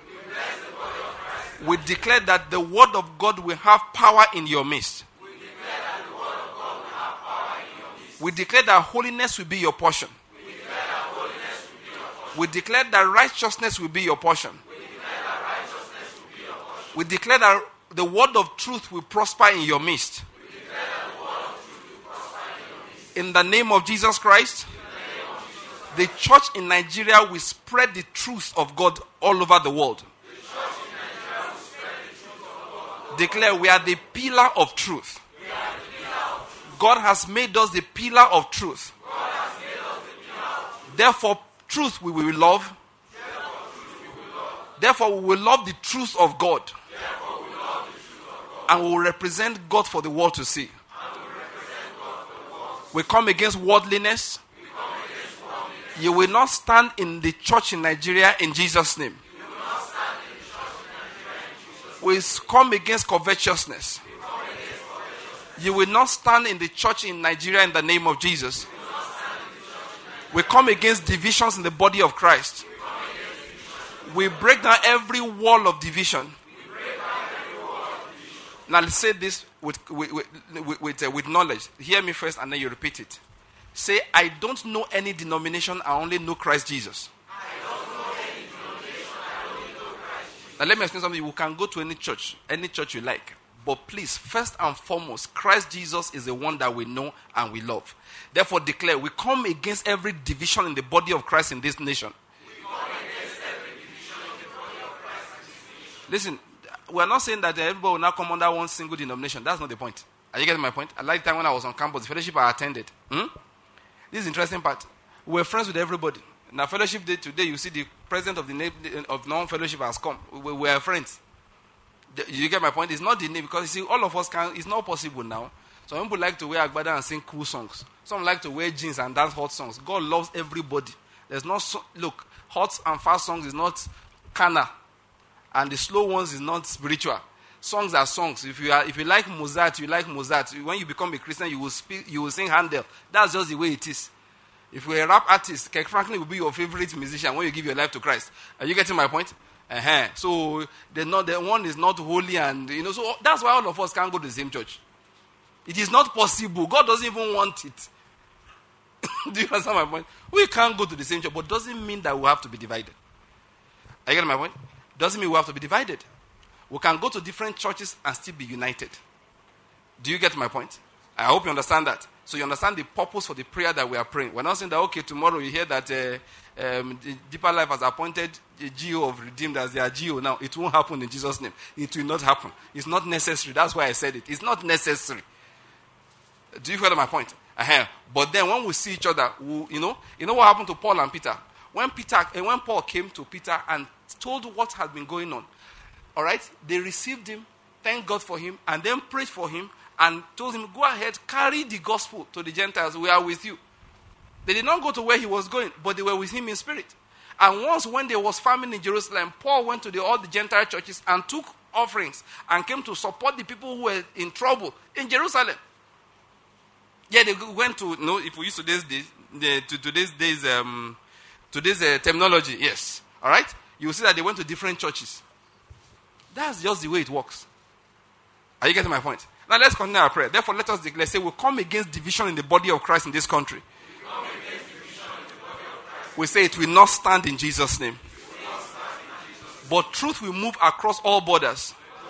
We, we declare that the word of God will have power in your midst. We declare that the word of God will have power in your midst. We declare that holiness will be your portion. We declare that holiness will be your portion. We declare that righteousness will be your portion. We declare that righteousness will be your portion. We declare that the word of truth will prosper in your midst. We declare that the word of truth will prosper in your midst. In the name of Jesus Christ, In the name of Jesus Christ, the church in Nigeria will spread the truth of God all over the world. the church in Nigeria will spread the truth of God. Declare we are the pillar of truth. We are the pillar of truth. God has made us the pillar of truth. God has made us the pillar of truth. Therefore, truth we will love. Therefore, truth we will love. Therefore, we will love the truth of God. Therefore, we love the truth of God. And we will represent God for the world to see. And we represent God for the world. We come against worldliness. We come against worldliness. You will not stand in the church in Nigeria in Jesus' name. You will not stand in the church in Nigeria in Jesus' name. We come against covetousness. We come against covetousness. You will not stand in the church in Nigeria in the name of Jesus. We will not stand in the church in Nigeria. We come against divisions in the body of Christ. We come against division. We break down every wall of division. We break down every wall of division. Now let's say this with with with, with, uh, with knowledge. Hear me first and then you repeat it. Say, I don't know any denomination, I only know Christ Jesus. I don't know any denomination, I only know Christ Jesus. Now let me explain something. You can go to any church, any church you like. But please, first and foremost, Christ Jesus is the one that we know and we love. Therefore declare, we come against every division in the body of Christ in this nation. We come against every division in the body of Christ in this nation. Listen, we are not saying that everybody will now come under one single denomination. That's not the point. Are you getting my point? I like the time when I was on campus, the fellowship I attended. Hmm? This is the interesting part. We were friends with everybody. Now, fellowship day today, you see the president of the name of non-fellowship has come. We, we are friends. You get my point? It's not the name, because you see, all of us can. It's not possible now. Some people like to wear agbada and sing cool songs. Some like to wear jeans and dance hot songs. God loves everybody. There's no so, look. Hot and fast songs is not carnal, and the slow ones is not spiritual. Songs are songs. If you are, if you like Mozart, you like Mozart. When you become a Christian, you will speak, you will sing Handel. That's just the way it is. If you're a rap artist, Kirk Franklin will be your favorite musician when you give your life to Christ. Are you getting my point? Uh-huh. So the not the one is not holy, and you know. So that's why all of us can't go to the same church. It is not possible. God doesn't even want it. Do you understand my point? We can't go to the same church, but doesn't mean that we have to be divided. Are you getting my point? Doesn't mean we have to be divided. We can go to different churches and still be united. Do you get my point? I hope you understand that. So you understand the purpose for the prayer that we are praying. We're not saying that, okay, tomorrow you hear that uh, um, Deeper Life has appointed a G O of Redeemed as their G O now. It won't happen in Jesus' name. It will not happen. It's not necessary. That's why I said it. It's not necessary. Do you follow my point? Uh-huh. But then when we see each other, we, you know, you know what happened to Paul and Peter? When Peter, uh, when Paul came to Peter and told what had been going on, all right, they received him, thanked God for him, and then prayed for him and told him, go ahead, carry the gospel to the Gentiles. We are with you. They did not go to where he was going, but they were with him in spirit. And once when there was famine in Jerusalem, Paul went to the, all the Gentile churches and took offerings and came to support the people who were in trouble in Jerusalem. Yeah, they went to, you know, if we use today's days, the, to today's days, um, today's uh, terminology, yes. All right? You will see that they went to different churches. That's just the way it works. Are you getting my point? Now let's continue our prayer. Therefore, let us declare, say, we come against division in the body of Christ in this country. We come against division in the body of Christ. We say it will not stand in Jesus' name. It will not stand in Jesus' name. But truth will move across all borders.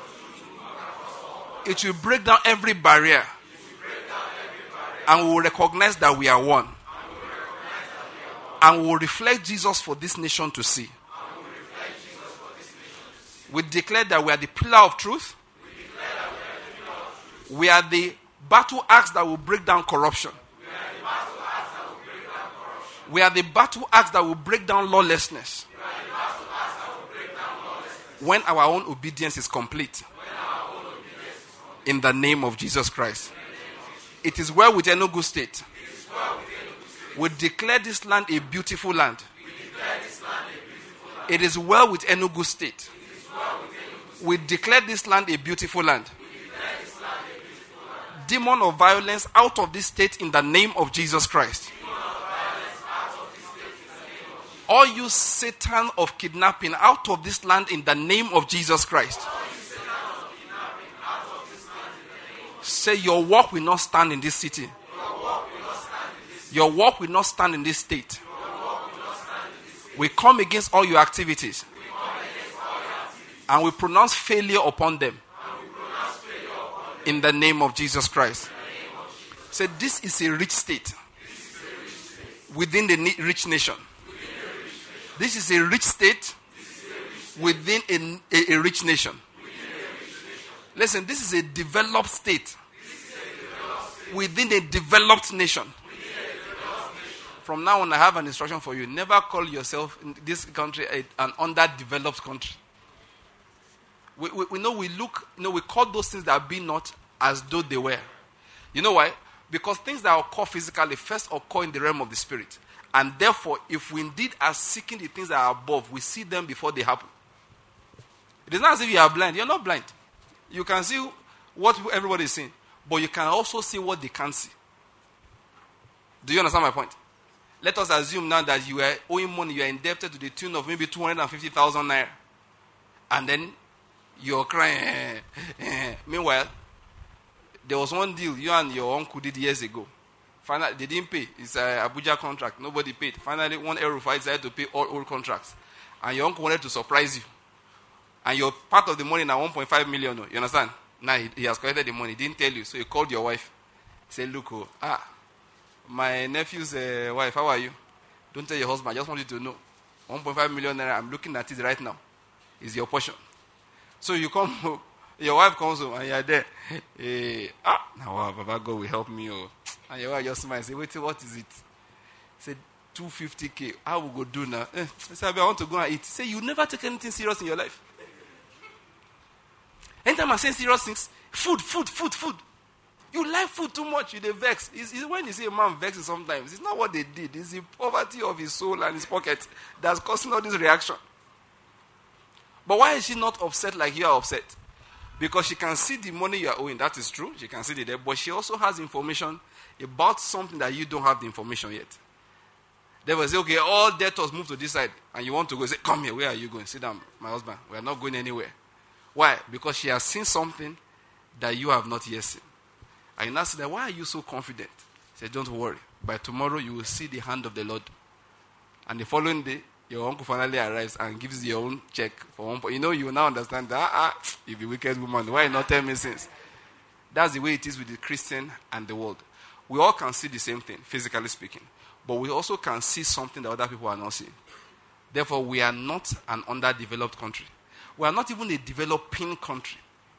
It will break down every barrier. And we will recognize that we are one. And we will reflect Jesus for this nation to see. We declare that we are the pillar of truth. We are the battle axe that will break down corruption. We are the battle axe that will break down lawlessness. When our own obedience is complete. In the name of Jesus Christ. It is well with Enugu State. We declare this land a beautiful land. It is well with Enugu State. We declare this land a beautiful land. Demon of violence out of this state in the name of Jesus Christ. All you Satan of kidnapping out of this land in the name of Jesus Christ. Say your work will not stand in this city. Your work will not stand in this state. We come against all your activities. And we pronounce failure upon them. In the name of Jesus Christ. Say this is a rich state. Within the rich nation. This is a rich state. Within a, a, a rich nation. Listen, this is a developed state. Within a developed nation. From now on, I have an instruction for you. Never call yourself in this country a, an underdeveloped country. We, we, we know we look, you know, we call those things that be not as though they were. You know why? Because things that occur physically first occur in the realm of the spirit. And therefore, if we indeed are seeking the things that are above, we see them before they happen. It is not as if you are blind. You're not blind. You can see what everybody is seeing, but you can also see what they can't see. Do you understand my point? Let us assume now that you are owing money, you are indebted to the tune of maybe two hundred fifty thousand naira. And then you're crying. Eh, eh. Meanwhile, there was one deal you and your uncle did years ago. Finally, they didn't pay. It's an Abuja contract. Nobody paid. Finally, one El-Rufai decided to pay all old contracts. And your uncle wanted to surprise you. And your part of the money now one point five million. You understand? Now he, he has collected the money. He didn't tell you. So he called your wife. He said, look, oh, ah, my nephew's uh, wife, how are you? Don't tell your husband. I just want you to know. one point five million naira, I'm looking at it right now. Is your portion. So you come home. Your wife comes home and you're there. Hey, ah, now wow, Baba God will help me. Oh. And your wife just smiles and say, wait, what is it? Say, two hundred fifty K. How we go do now? Eh, I say, I want to go and eat. Say, you never take anything serious in your life. Anytime I say serious things, food, food, food, food. You like food too much, you dey vex. It's, it's when you see a man vexes sometimes, it's not what they did. It's the poverty of his soul and his pocket that's causing all this reaction. But why is she not upset like you are upset? Because she can see the money you are owing. That is true. She can see the debt. But she also has information about something that you don't have the information yet. They will say, okay, all debtors move to this side. And you want to go, say, come here, where are you going? Sit down, my husband. We are not going anywhere. Why? Because she has seen something that you have not yet seen. And you now say that, why are you so confident? Say, don't worry. By tomorrow, you will see the hand of the Lord. And the following day, your uncle finally arrives and gives you your own check for one point. You know, you will now understand that, ah, you be wicked woman. Why not tell me since? That's the way it is with the Christian and the world. We all can see the same thing, physically speaking. But we also can see something that other people are not seeing. Therefore, we are not an underdeveloped country. We are not even a developing country.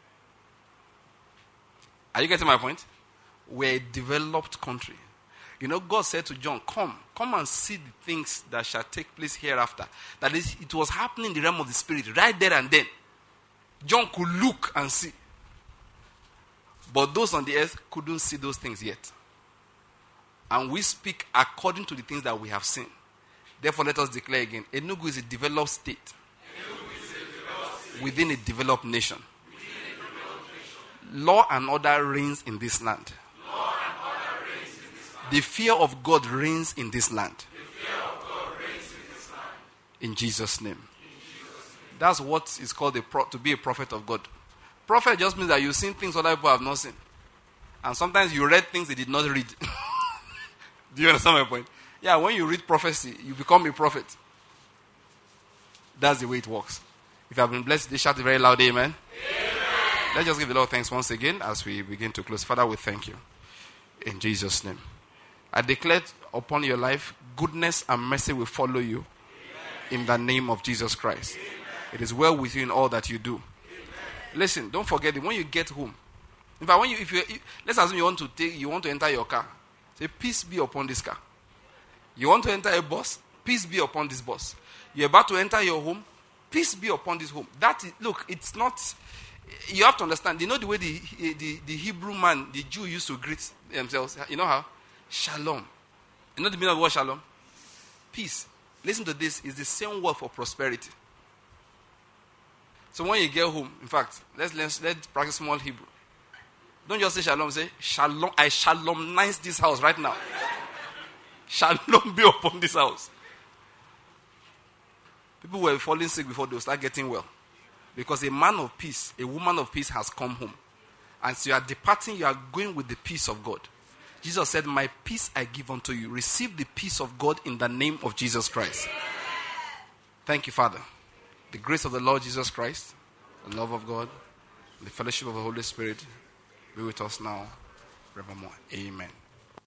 Are you getting my point? We're a developed country. You know, God said to John, come, come and see the things that shall take place hereafter. That is, it was happening in the realm of the spirit, right there and then. John could look and see. But those on the earth couldn't see those things yet. And we speak according to the things that we have seen. Therefore, let us declare again, Enugu is a developed state, is a developed state. Within a developed nation. Law and order reigns in this land. Law and order reigns in this land. The fear of God reigns in this land. The fear of God reigns in this land. In Jesus' name. In Jesus' name. That's what is called a pro- to be a prophet of God. Prophet just means that you've seen things other people have not seen. And sometimes you read things they did not read. Do you understand my point? Yeah, when you read prophecy, you become a prophet. That's the way it works. If you have been blessed, they shout a very loud amen. Amen. Let's just give the Lord thanks once again as we begin to close. Father, we thank you. In Jesus' name. I declare upon your life, goodness and mercy will follow you. Amen. In the name of Jesus Christ. Amen. It is well with you in all that you do. Amen. Listen, don't forget it. When you get home, in fact, when you, if you, if, let's assume you want to take, you want to enter your car. Say, peace be upon this car. You want to enter a bus? Peace be upon this bus. You're about to enter your home? Peace be upon this home. That is, look, it's not... You have to understand, you know the way the, the, the Hebrew man, the Jew used to greet themselves? You know how? Shalom. You know the meaning of the word shalom? Peace. Listen to this, it's the same word for prosperity. So when you get home, in fact, let's, let's, let's practice small Hebrew. Don't just say shalom, say shalom. I shalomize this house right now. Shalom be upon this house. People were falling sick before they start getting well. Because a man of peace, a woman of peace has come home. And so you are departing, you are going with the peace of God. Jesus said, my peace I give unto you. Receive the peace of God in the name of Jesus Christ. Thank you, Father. The grace of the Lord Jesus Christ, the love of God, the fellowship of the Holy Spirit be with us now, forevermore. Amen.